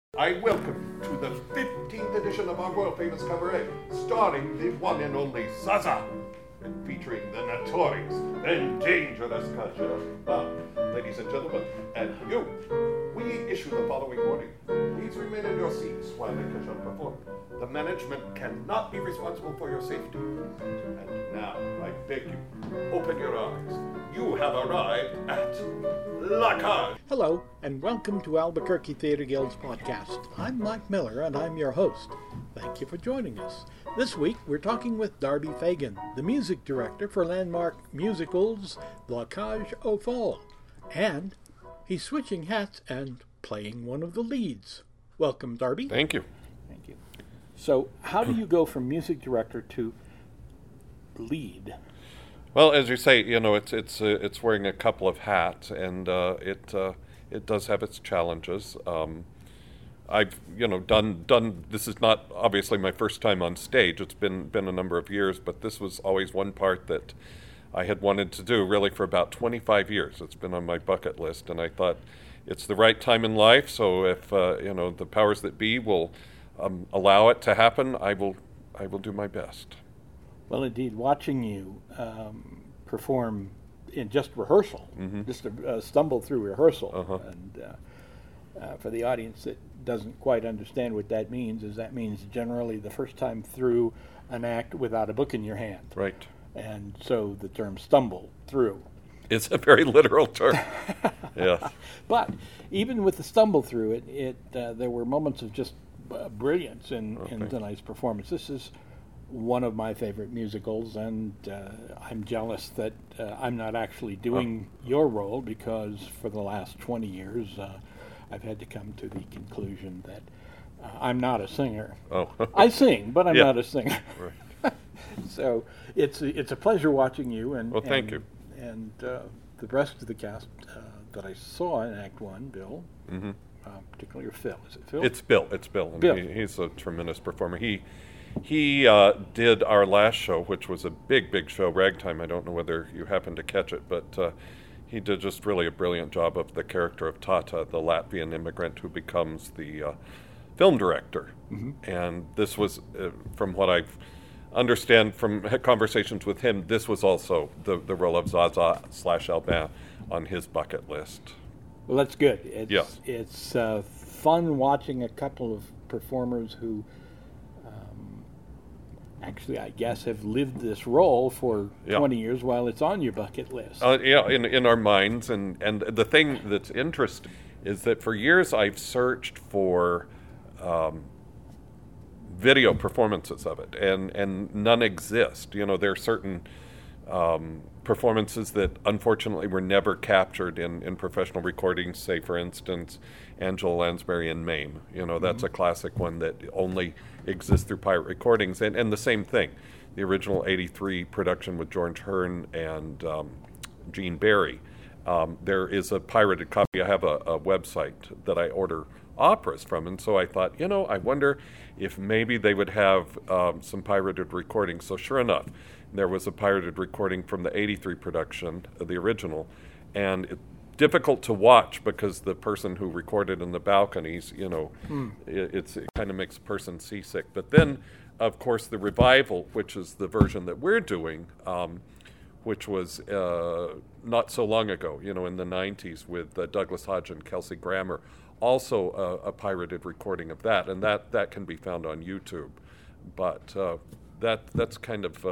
I welcome you to the 15th edition of our world-famous cabaret, starring the one and only Zaza, and featuring the notorious and dangerous Kaja. Ladies and gentlemen, and you, we issue the following warning. Please remain in your seats while the Kaja perform. The management cannot be responsible for your safety. And now, I beg you, open your eyes. You have arrived at La Cage. Hello, and welcome to Albuquerque Theater Guild's podcast. I'm Mike Miller, and I'm your host. Thank you for joining us. This week, we're talking with Darby Fagan, the music director for landmark musicals La Cage aux Folles. And he's switching hats and playing one of the leads. Welcome, Darby. Thank you. Thank you. So, how do you go from music director to lead? Well, as you say, it's wearing a couple of hats, and it does have its challenges. I've done. This is not obviously my first time on stage. It's been a number of years, but this was always one part that I had wanted to do really for about 25 years. It's been on my bucket list, and I thought it's the right time in life. So if the powers that be will allow it to happen, I will do my best. Well, indeed, watching you perform in just rehearsal, just stumble through rehearsal, and for the audience that doesn't quite understand what that means, that means generally the first time through an act without a book in your hand. Right. And so the term stumble through. It's a very literal term. Yes. But even with the stumble through it, there were moments of just brilliance in tonight's performance. This is one of my favorite musicals, and I'm jealous that I'm not actually doing your role, because for the last 20 years I've had to come to the conclusion that I'm not a singer. Oh. I sing, but I'm Yeah. not a singer. Right. So it's a pleasure watching you. And Well, thank you. And the rest of the cast that I saw in Act One, Bill, particularly Phil. Is it Phil? It's Bill. It's Bill. And Bill. He's a tremendous performer. He did our last show, which was a big show, Ragtime. I don't know whether you happened to catch it, but he did just really a brilliant job of the character of Tata, the Latvian immigrant who becomes the film director. And this was, from what I understand from conversations with him, this was also the role of Zaza / Albin on his bucket list. Well, that's good. It's fun watching a couple of performers who actually, I guess, have lived this role for 20 years while it's on your bucket list. In our minds. And the thing that's interesting is that for years I've searched for video performances of it, and none exist. There are certain performances that unfortunately were never captured in professional recordings, say, for instance, Angela Lansbury in Mame. That's a classic one that only exists through pirate recordings. And the same thing, the original 83 production with George Hearn and Gene Barry. There is a pirated copy. I have a website that I order operas from, and so I thought, I wonder if maybe they would have some pirated recordings. So sure enough, there was a pirated recording from the 83 production, the original, and it's difficult to watch because the person who recorded in the balconies, it kind of makes a person seasick. But then, of course, the revival, which is the version that we're doing, which was not so long ago, in the 90s with Douglas Hodge and Kelsey Grammer, also a pirated recording of that, and that can be found on YouTube. But that's kind of,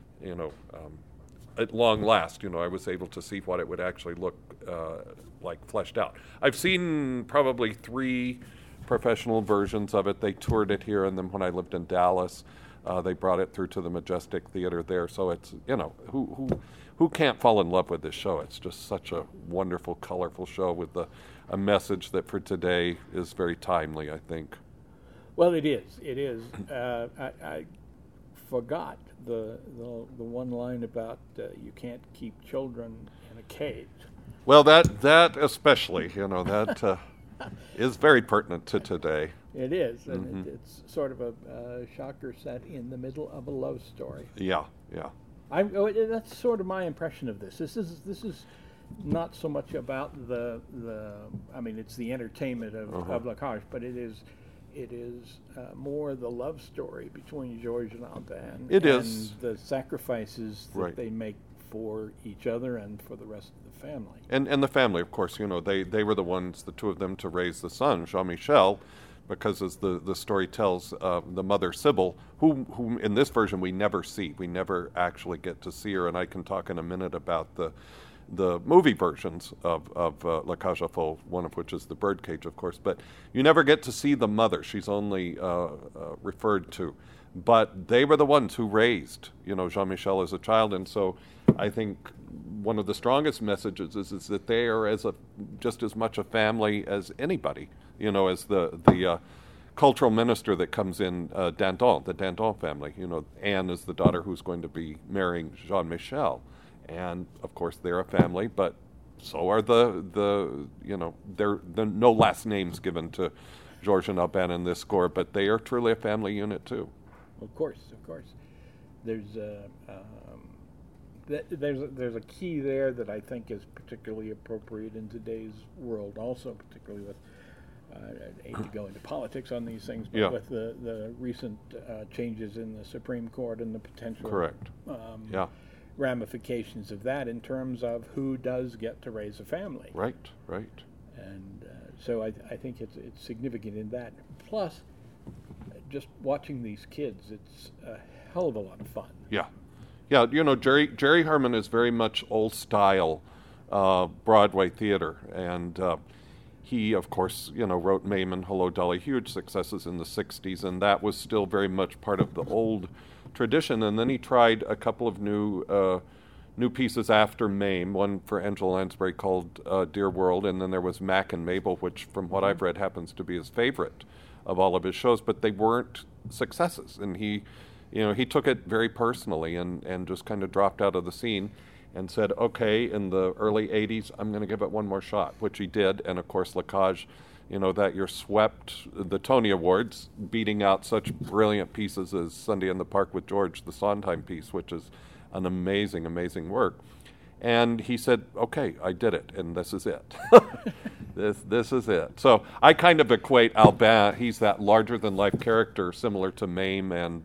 at long last, I was able to see what it would actually look like fleshed out. I've seen probably 3 professional versions of it. They toured it here, and then when I lived in Dallas, they brought it through to the Majestic Theater there. So it's, who can't fall in love with this show? It's just such a wonderful, colorful show with a message that for today is very timely, I think. Well, it is. It is. I forgot the one line about you can't keep children in a cage. Well, that especially, that is very pertinent to today. It is, and it's sort of a shocker set in the middle of a love story. Yeah. That's sort of my impression of this. This is not so much about the I mean, it's the entertainment of La Cage, but it is more the love story between George and Albin. It and is. The sacrifices that they make for each other and for the rest of the family. And the family, of course, they were the ones, the two of them, to raise the son, Jean-Michel, because as the story tells, the mother, Sybil, whom in this version we never see. We never actually get to see her, and I can talk in a minute about the movie versions of La Cage aux Folles, one of which is The Birdcage, of course. But you never get to see the mother. She's only referred to. But they were the ones who raised, Jean-Michel as a child. And so I think one of the strongest messages is that they are just as much a family as anybody, as the cultural minister that comes in, Danton, the Danton family. Anne is the daughter who's going to be marrying Jean-Michel. And, of course, they're a family, but so are the no last names given to George and Albin in this score, but they are truly a family unit, too. Of course. There's a key there that I think is particularly appropriate in today's world, also particularly with, I hate to go into politics on these things, but with the recent changes in the Supreme Court and the potential ramifications of that in terms of who does get to raise a family. Right. And so I think it's significant in that. Plus, just watching these kids, it's a hell of a lot of fun. Yeah, Jerry Herman is very much old style Broadway theater, and he, of course, wrote Mame and Hello Dolly, huge successes in the 60s, and that was still very much part of the old tradition. And then he tried a couple of new pieces after Mame, one for Angela Lansbury called Dear World, and then there was Mac and Mabel, which, from what I've read, happens to be his favorite of all of his shows, but they weren't successes. And he took it very personally and just kind of dropped out of the scene and said, okay, in the early 80s, I'm going to give it one more shot, which he did. And, of course, La Cage, that year swept the Tony Awards, beating out such brilliant pieces as Sunday in the Park with George, the Sondheim piece, which is an amazing, amazing work. And he said, okay, I did it, and this is it. This is it. So I kind of equate Albin, he's that larger-than-life character similar to Mame and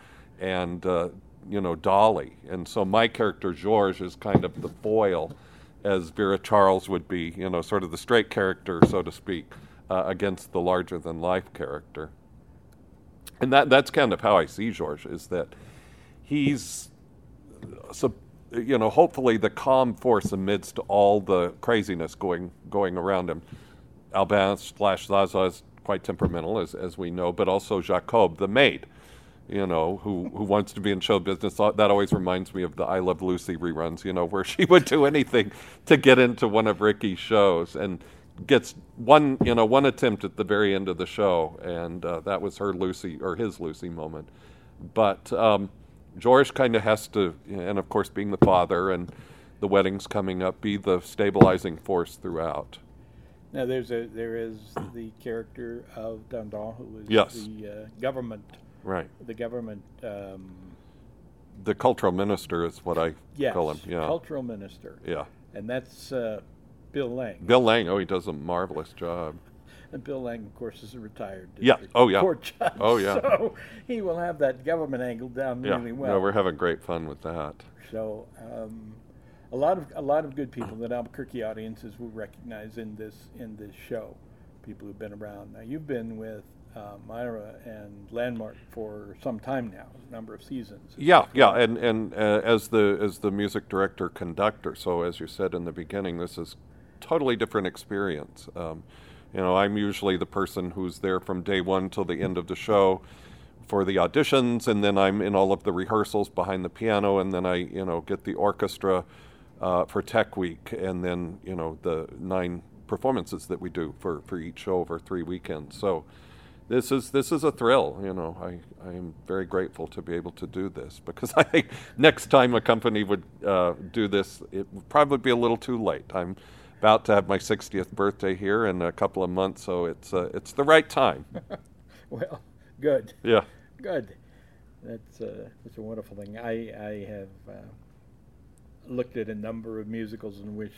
Dolly. And so my character, Georges, is kind of the foil, as Vera Charles would be, sort of the straight character, so to speak, against the larger-than-life character. And that's kind of how I see Georges, is that he's, hopefully the calm force amidst all the craziness going around him. Albin / Zaza is quite temperamental, as we know, but also Jacob, the maid, who wants to be in show business. That always reminds me of the I Love Lucy reruns, where she would do anything to get into one of Ricky's shows, and gets one attempt at the very end of the show, and that was her Lucy, or his Lucy moment. But George kind of has to, and of course being the father and the wedding's coming up, be the stabilizing force throughout. Now there is the character of Danton, who is the government. Right. The government. The cultural minister is what I call him. Yeah. Cultural minister. Yeah. And that's Bill Lang. Bill Lang. Oh, he does a marvelous job. And Bill Lang, of course, is a retired court judge. Oh, yeah. So he will have that government angle down really well. No, we're having great fun with that. So a lot of good people that Albuquerque audiences will recognize in this show, people who've been around. Now, you've been with Myra and Landmark for some time now, a number of seasons. Yeah, and as the music director conductor. So as you said in the beginning, this is totally different experience. I'm usually the person who's there from day one till the end of the show for the auditions, and then I'm in all of the rehearsals behind the piano, and then I get the orchestra for Tech Week, and then the 9 performances that we do for each show over 3 weekends. So this is a thrill. I am very grateful to be able to do this, because I think next time a company would do this, it would probably be a little too late. I'm about to have my 60th birthday here in a couple of months, so it's the right time. Well, good. Yeah. Good. That's a wonderful thing. I have looked at a number of musicals in which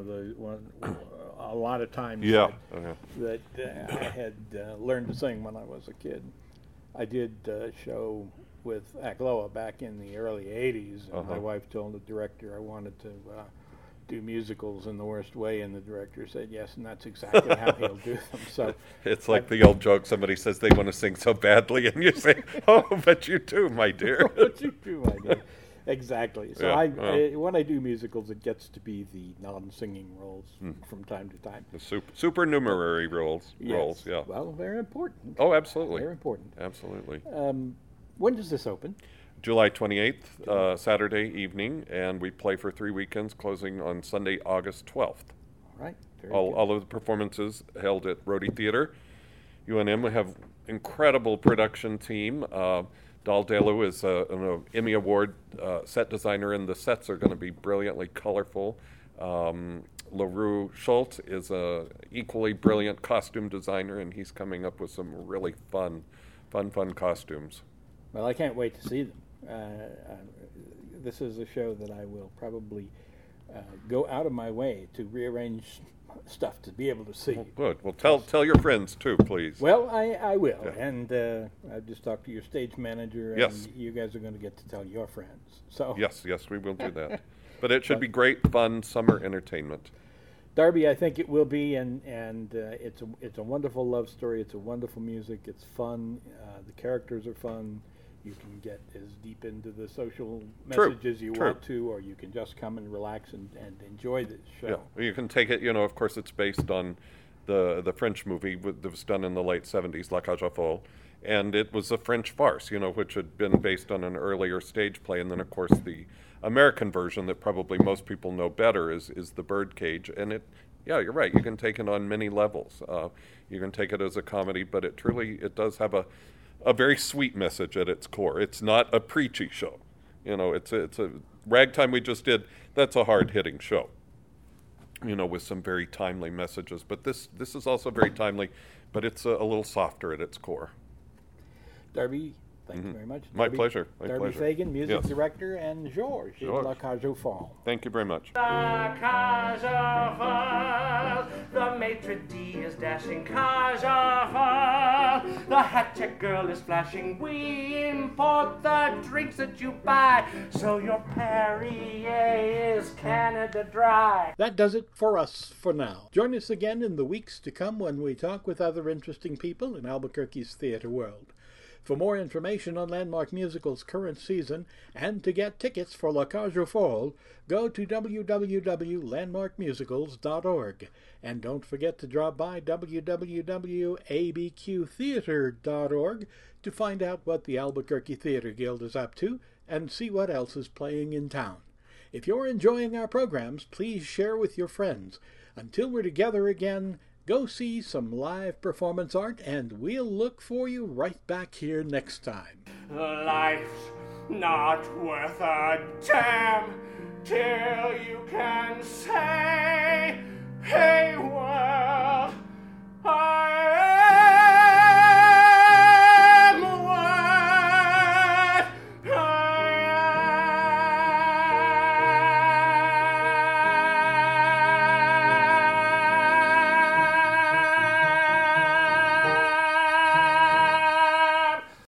a lot of times that I had learned to sing when I was a kid. I did a show with Akloa back in the early 80s, and my wife told the director I wanted to do musicals in the worst way, and the director said yes, and that's exactly how he'll do them. So it's like the old joke, somebody says they want to sing so badly, and you say, oh, but you do, my dear. But you do, my dear. Exactly. So when I do musicals, it gets to be the non-singing roles from time to time. The supernumerary roles, yeah. Well, very important. Oh, absolutely. Very important. Absolutely. When does this open? July 28th, Saturday evening, and we play for 3 weekends, closing on Sunday, August 12th. All right. All of the performances held at Rhodey Theater. UNM, we have incredible production team. Dal Delu is an Emmy Award set designer, and the sets are going to be brilliantly colorful. LaRue Schultz is a equally brilliant costume designer, and he's coming up with some really fun costumes. Well, I can't wait to see them. This is a show that I will probably go out of my way to rearrange stuff to be able to see. Well, good. Well, tell your friends too, please. Well, I will, and I've just talked to your stage manager, yes. And you guys are going to get to tell your friends. So yes, we will do that. But it should be great, fun summer entertainment. Darby, I think it will be, and it's a wonderful love story. It's a wonderful music. It's fun. The characters are fun. You can get as deep into the social message as you want to, or you can just come and relax and enjoy the show. Yeah, you can take it, of course it's based on the French movie that was done in the late 70s, La Cage aux Folles, and it was a French farce, which had been based on an earlier stage play, and then of course the American version that probably most people know better is The Birdcage, and you're right, you can take it on many levels. You can take it as a comedy, but it does have a very sweet message at its core. It's not a preachy show. It's a Ragtime we just did. That's a hard-hitting show, with some very timely messages. But this is also very timely, but it's a little softer at its core. Darby, thank you very much. My pleasure. Darby Fagan, music director, and Georges in La Cage aux Folles. Thank you very much. La Cage aux Folles, the maitre d' is dashing Cage aux Folles. The hat check girl is flashing. We import the drinks that you buy, so your Perrier is Canada Dry. That does it for us for now. Join us again in the weeks to come when we talk with other interesting people in Albuquerque's theater world. For more information on Landmark Musical's current season and to get tickets for La Cage aux Folles, go to www.landmarkmusicals.org. And don't forget to drop by www.abqtheater.org to find out what the Albuquerque Theater Guild is up to and see what else is playing in town. If you're enjoying our programs, please share with your friends. Until we're together again, go see some live performance art, and we'll look for you right back here next time. Life's not worth a damn till you can say, hey world, I